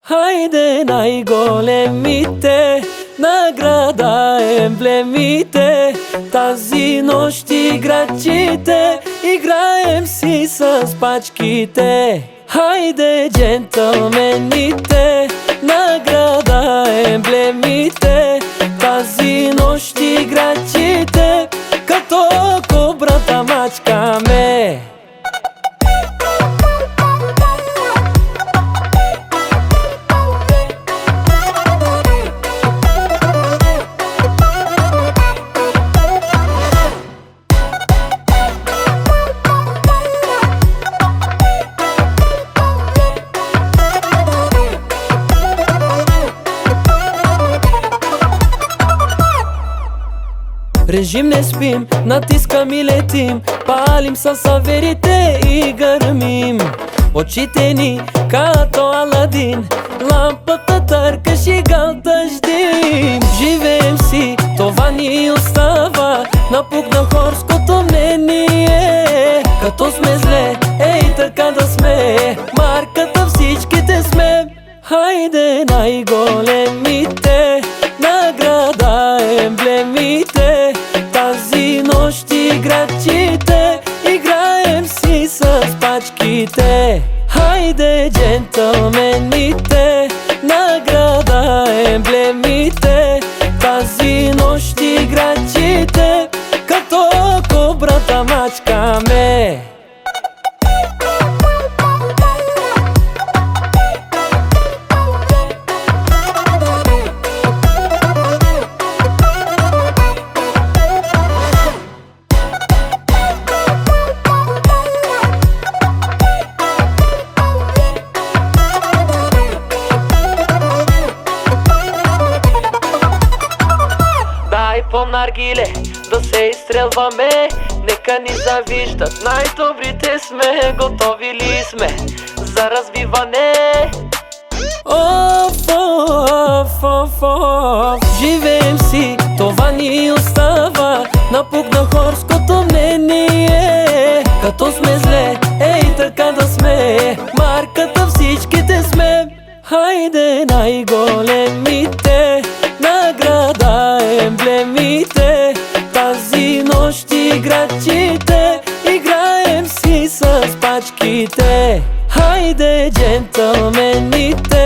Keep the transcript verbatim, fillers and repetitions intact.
Хайде най-големите награда, емблемите, тази нощ играчите, играем си с пачките. Хайде джентълмените, награда, емблемите, тази нощ играчите, като кобрата мачкаме. Режим не спим, натискам и летим, палим с аверите и гърмим. Очите ни като Аладин, лампата търкаш и галтъждим. Живеем си, това ни остава, напукна хорското мнение. Като сме зле, ей така да сме, марката всичките сме. Хайде най-големите награда, емблемите, тази нощ играчите, играем си с пачките. Хайде джентълмените, награда, емблемите, тази нощ играчите, като кобрата мачкаме. По наргиле да се изстрелваме, нека ни завиждат, най-добрите сме, готови ли сме за развиване? Оф, оф, оф, оф, живеем си, това ни остава, напукна хорското мнение. Като сме зле, ей така да сме, марката всичките сме. Хайде най-големите награда, емблемите, тази нощ играчите, играем си с пачките. Хайде джентълмените,